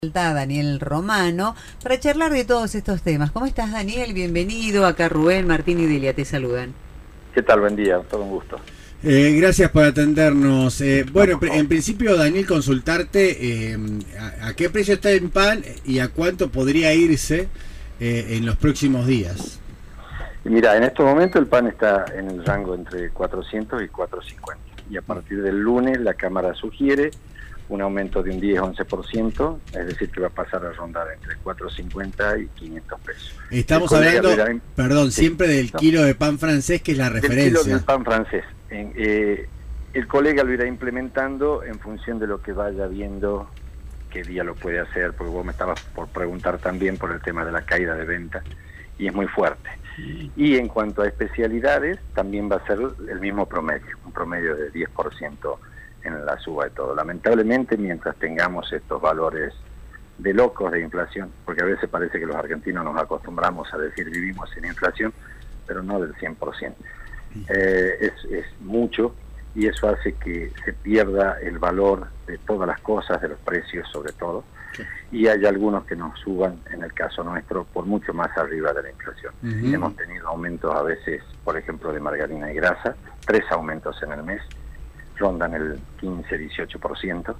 Daniel Romano, para charlar de todos estos temas. ¿Cómo estás, Daniel? Bienvenido. Acá Rubén, Martín y Delia te saludan. ¿Qué tal? Buen día, todo un gusto. Gracias por atendernos. Bueno, en principio, Daniel, consultarte a qué precio está el pan y a cuánto podría irse en los próximos días. Mira, en este momento el pan está en el rango entre 400 y 450. Y a partir del lunes la Cámara sugiere un aumento de un 10-11%, es decir, que va a pasar a rondar entre 450 y 500 pesos. Estamos hablando, siempre del kilo de pan francés, que es la referencia. El kilo del pan francés. El colega lo irá implementando en función de lo que vaya viendo qué día lo puede hacer, porque vos me estabas por preguntar también por el tema de la caída de venta, y es muy fuerte. Y en cuanto a especialidades, también va a ser el mismo promedio, un promedio de 10% en la suba de todo. Lamentablemente, mientras tengamos estos valores de locos de inflación, porque a veces parece que los argentinos nos acostumbramos a decir vivimos sin inflación, pero no del 100%. Es mucho, y eso hace que se pierda el valor de todas las cosas, de los precios sobre todo, y hay algunos que nos suban, en el caso nuestro, por mucho más arriba de la inflación. Hemos tenido aumentos a veces, por ejemplo, de margarina y grasa, 3 aumentos en el mes, rondan el 15-18%,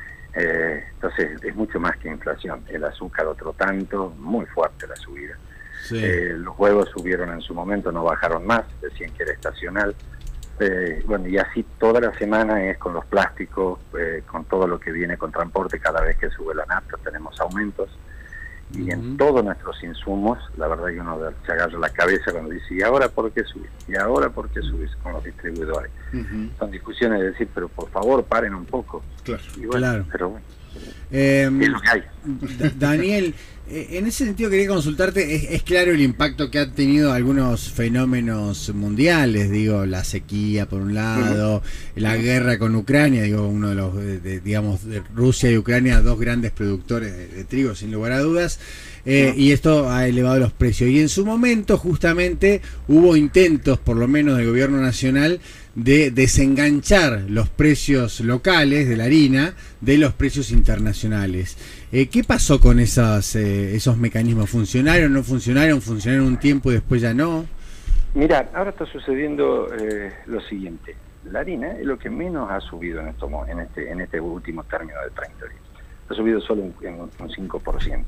entonces es mucho más que inflación. El azúcar otro tanto, muy fuerte la subida. Sí. Los huevos subieron en su momento, no bajaron más, decían que era estacional. Bueno, y así toda la semana es con los plásticos, con todo lo que viene con transporte. Cada vez que sube la nafta tenemos aumentos, y en todos nuestros insumos, la verdad que uno se agarra la cabeza cuando dice, ¿y ahora por qué subís? ¿Y ahora por qué subís? Con los distribuidores. Son discusiones de decir, pero por favor paren un poco. Claro, y bueno, claro. Pero bueno, es lo que hay. Daniel, en ese sentido quería consultarte, es claro el impacto que han tenido algunos fenómenos mundiales, digo, la sequía por un lado, la guerra con Ucrania, digo, uno de los, digamos, de Rusia y Ucrania, dos grandes productores de trigo, sin lugar a dudas, y esto ha elevado los precios. Y en su momento, justamente, hubo intentos, por lo menos del gobierno nacional, de desenganchar los precios locales de la harina de los precios internacionales. ¿Qué pasó con esos mecanismos? ¿Funcionaron, no funcionaron? ¿Funcionaron un tiempo y después ya no? Mira, ahora está sucediendo lo siguiente. La harina es lo que menos ha subido en este último término de 30 días. Ha subido solo un 5%.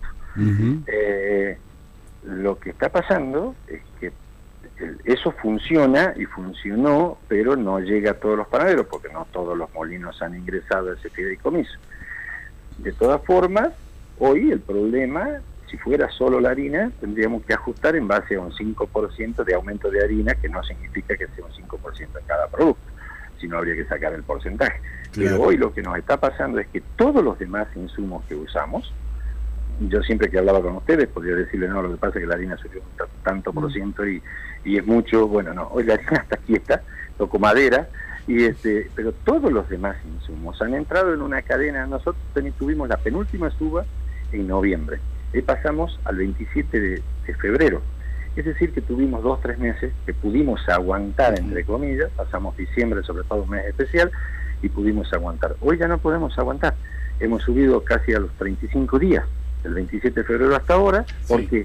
Lo que está pasando es que eso funciona y funcionó, pero no llega a todos los panaderos, porque no todos los molinos han ingresado a ese fideicomiso. De todas formas, hoy el problema, si fuera solo la harina, tendríamos que ajustar en base a un 5% de aumento de harina, que no significa que sea un 5% en cada producto, sino habría que sacar el porcentaje. Claro. Pero hoy lo que nos está pasando es que todos los demás insumos que usamos, yo siempre que hablaba con ustedes podría decirle, no, lo que pasa es que la harina subió un tanto por ciento y es mucho. Bueno, no, hoy la harina está quieta, toco madera, pero todos los demás insumos han entrado en una cadena. Nosotros tuvimos la penúltima suba en noviembre, y pasamos al 27 de febrero, es decir que tuvimos 2-3 meses que pudimos aguantar, entre comillas. Pasamos diciembre, sobre todo un mes especial, y pudimos aguantar. Hoy ya no podemos aguantar, hemos subido casi a los 35 días, del 27 de febrero hasta ahora, porque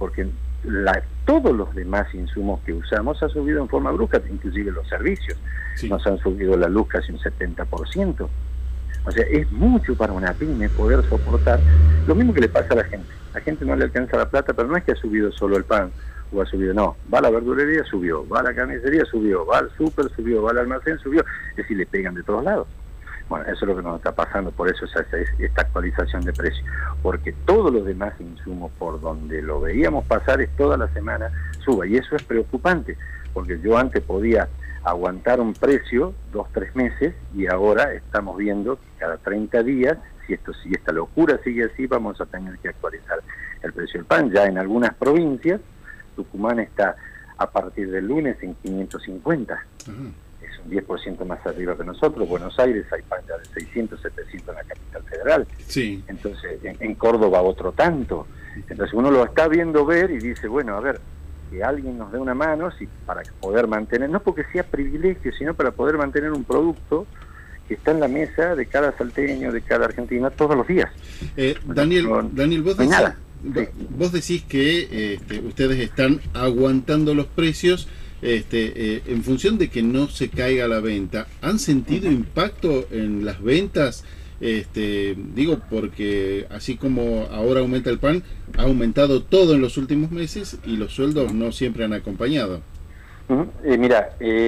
todos los demás insumos que usamos han subido en forma brusca, inclusive los servicios. Nos han subido la luz casi un 70%. O sea, es mucho para una pyme poder soportar lo mismo que le pasa a la gente. A la gente no le alcanza la plata, pero no es que ha subido solo el pan, o ha subido, no, va a la verdulería, subió, va a la carnicería, subió, va al súper, subió, va al almacén, subió. Es decir, le pegan de todos lados. Bueno, eso es lo que nos está pasando, por eso es esta actualización de precios, porque todos los demás insumos, por donde lo veíamos pasar, es toda la semana suba, y eso es preocupante, porque yo antes podía aguantar un precio 2-3 meses, y ahora estamos viendo que cada 30 días, si esta locura sigue así, vamos a tener que actualizar el precio del pan. Ya en algunas provincias, Tucumán está a partir del lunes en 550. Es un 10% más arriba que nosotros. Buenos Aires hay pan ya de 600, 700 en la capital federal. Sí. Entonces, en Córdoba otro tanto. Entonces uno lo está viendo ver y dice, bueno, a ver, que alguien nos dé una mano para poder mantener, no porque sea privilegio, sino para poder mantener un producto que que está en la mesa de cada salteño, de cada argentino, todos los días. Daniel, vos no hay decís, nada. vos decís que ustedes están aguantando los precios en función de que no se caiga la venta. ¿Han sentido impacto en las ventas? Digo, porque así como ahora aumenta el pan, ha aumentado todo en los últimos meses y los sueldos no siempre han acompañado. Mira,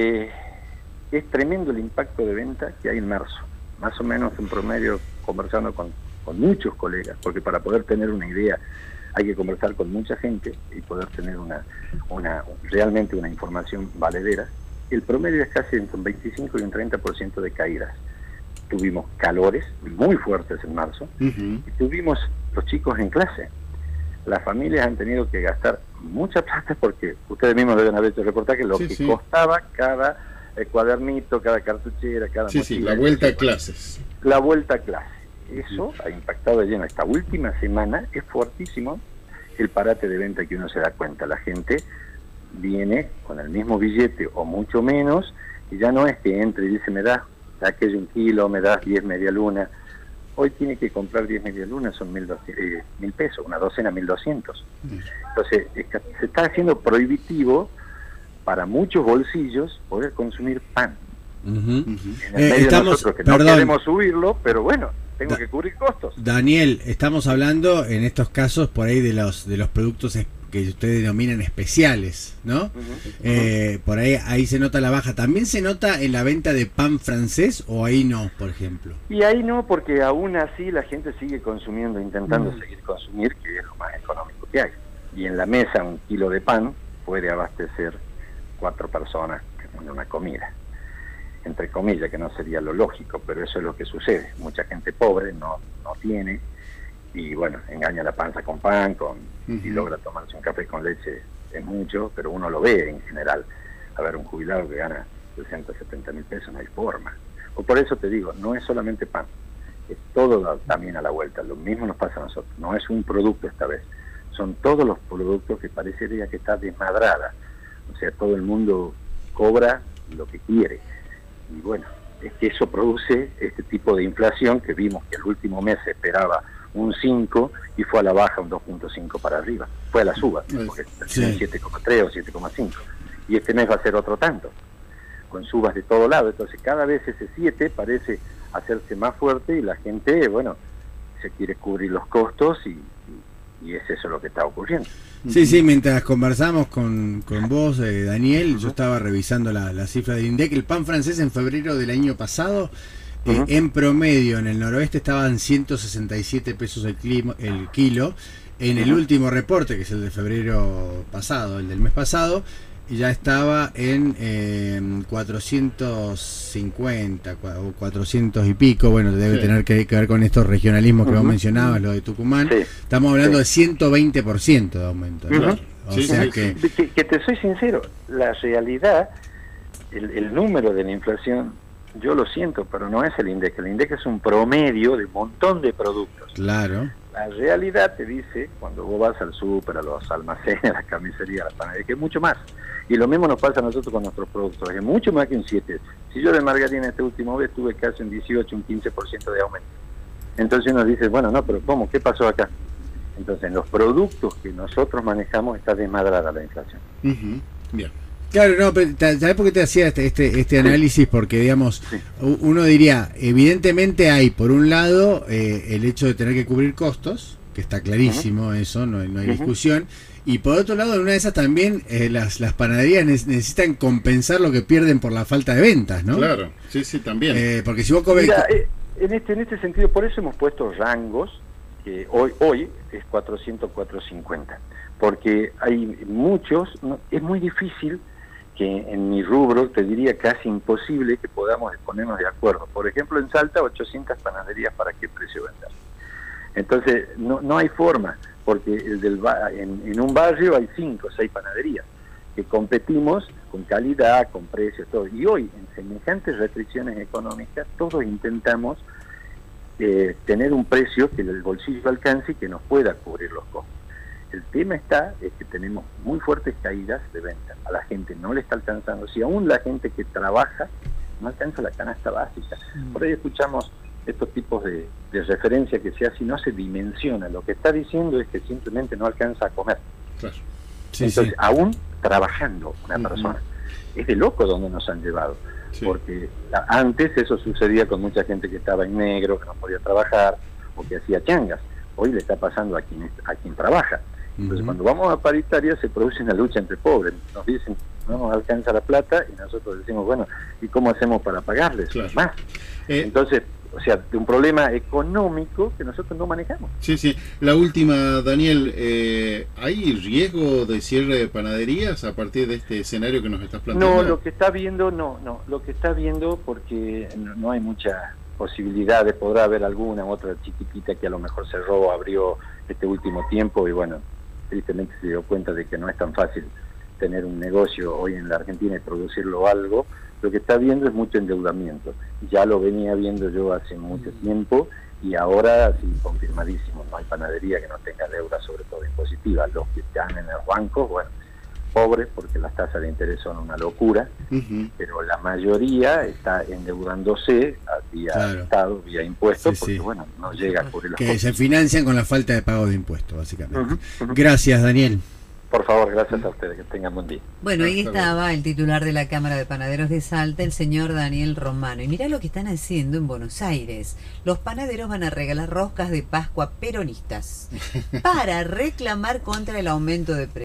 es tremendo el impacto de venta que hay en marzo. Más o menos en promedio, conversando con muchos colegas, porque para poder tener una idea hay que conversar con mucha gente y poder tener realmente una información valedera. El promedio es casi entre un 25 y un 30% de caídas. Tuvimos calores muy fuertes en marzo y tuvimos los chicos en clase. Las familias han tenido que gastar mucha plata porque ustedes mismos deben haber hecho el reportaje, lo que costaba cada cuadernito, cada cartuchera, cada mochila. La vuelta a clases. La vuelta a clase. Eso ha impactado de lleno. Esta última semana es fuertísimo el parate de venta que uno se da cuenta. La gente viene con el mismo billete o mucho menos y ya no es que entre y dice me das aquello 1 kilo, me das 10 medialunas. Hoy tiene que comprar 10 medialunas, son 1.000 pesos, una docena 1.200. Entonces se está haciendo prohibitivo para muchos bolsillos poder consumir pan. En el medio de nosotros que no queremos subirlo, pero bueno, tengo que cubrir costos. Daniel, estamos hablando en estos casos por ahí de los productos que ustedes denominan especiales, ¿no? Por ahí se nota la baja. ¿También se nota en la venta de pan francés o ahí no, por ejemplo? Y ahí no, porque aún así la gente sigue consumiendo, intentando seguir consumir, que es lo más económico que hay. Y en la mesa 1 kilo de pan puede abastecer 4 personas en una comida. Entre comillas, que no sería lo lógico, pero eso es lo que sucede. Mucha gente pobre no tiene, y bueno, engaña la panza con pan, y logra tomarse un café con leche, es mucho, pero uno lo ve en general. A ver, un jubilado que gana 60, 70 mil pesos, no hay forma. O por eso te digo, no es solamente pan, es todo también a la vuelta. Lo mismo nos pasa a nosotros, no es un producto esta vez, son todos los productos que parecería que está desmadrada. O sea, todo el mundo cobra lo que quiere. Y bueno, es que eso produce este tipo de inflación que vimos que el último mes se esperaba un 5 y fue a la baja un 2.5 para arriba. Fue a la suba, porque terminó en 7,3 o 7,5. Y este mes va a ser otro tanto, con subas de todo lado. Entonces cada vez ese 7 parece hacerse más fuerte y la gente, bueno, se quiere cubrir los costos y es eso lo que está ocurriendo. Sí, mientras conversamos con vos, Daniel, yo estaba revisando la cifra del INDEC. El pan francés en febrero del año pasado, en promedio en el noroeste estaban 167 pesos el kilo. En el último reporte, que es el de febrero pasado, el del mes pasado, ya estaba en 450 o 400 y pico. Bueno, debe tener que ver con estos regionalismos que vos mencionabas, lo de Tucumán. Estamos hablando de 120% de aumento, ¿no? O sea que te soy sincero, la realidad, el número de la inflación, yo lo siento, pero no es el INDEC. El INDEC es un promedio de un montón de productos. Claro. La realidad te dice, cuando vos vas al súper, a los almacenes, a la carnicería, a la panadería, que es mucho más. Y lo mismo nos pasa a nosotros con nuestros productos, es mucho más que un 7. Si yo de margarina este último vez tuve casi un 18, un 15% de aumento. Entonces uno dice, bueno, no, pero ¿cómo? ¿Qué pasó acá? Entonces en los productos que nosotros manejamos está desmadrada la inflación. Bien. Claro, no, pero ¿sabés por qué te hacía este análisis? Porque, digamos, uno diría, evidentemente hay, por un lado, el hecho de tener que cubrir costos, que está clarísimo eso, no hay discusión, y por otro lado, en una de esas también, las panaderías necesitan compensar lo que pierden por la falta de ventas, ¿no? Claro, sí, también. Porque si vos comes... Mira, en este sentido, por eso hemos puesto rangos, que hoy es 400, 450, porque hay muchos, es muy difícil que en mi rubro te diría casi imposible que podamos ponernos de acuerdo. Por ejemplo, en Salta 800 panaderías, ¿para qué precio vender? Entonces no hay forma, porque en un barrio hay 5 o 6 panaderías que competimos con calidad, con precios, todo. Y hoy, en semejantes restricciones económicas, todos intentamos tener un precio que el bolsillo alcance y que nos pueda cubrir los costos. El tema es que tenemos muy fuertes caídas de venta. A la gente no le está alcanzando. Si aún la gente que trabaja no alcanza la canasta básica. Por ahí escuchamos estos tipos de referencia que se hace y no se dimensiona. Lo que está diciendo es que simplemente no alcanza a comer. Claro. Sí, Entonces, sí. aún trabajando una persona, es de loco donde nos han llevado. Sí. Porque antes eso sucedía con mucha gente que estaba en negro, que no podía trabajar o que hacía changas. Hoy le está pasando a quien trabaja. Entonces, cuando vamos a paritaria se produce una lucha entre pobres. Nos dicen, no nos alcanza la plata, y nosotros decimos, bueno, ¿y cómo hacemos para pagarles Claro. más? Entonces, o sea, de un problema económico que nosotros no manejamos. Sí, sí. La última, Daniel, ¿hay riesgo de cierre de panaderías a partir de este escenario que nos estás planteando? No, lo que está viendo, lo que está viendo, porque no hay mucha posibilidad, podrá haber alguna otra chiquitita que a lo mejor cerró, abrió este último tiempo, y bueno, tristemente se dio cuenta de que no es tan fácil tener un negocio hoy en la Argentina y producirlo algo. Lo que está viendo es mucho endeudamiento. Ya lo venía viendo yo hace mucho tiempo, y ahora sí, confirmadísimo, no hay panadería que no tenga deuda, sobre todo impositiva. Los que están en los bancos, bueno, pobres, porque las tasas de interés son una locura, pero la mayoría está endeudándose vía Estado, vía impuestos, porque bueno, no llega a cubrir los que costos. se financian con la falta de pago de impuestos, básicamente. Gracias, Daniel. Por favor, gracias a ustedes, que tengan buen día. Bueno, ahí estaba el titular de la Cámara de Panaderos de Salta, el señor Daniel Romano. Y mirá lo que están haciendo en Buenos Aires. Los panaderos van a regalar roscas de Pascua peronistas para reclamar contra el aumento de precios.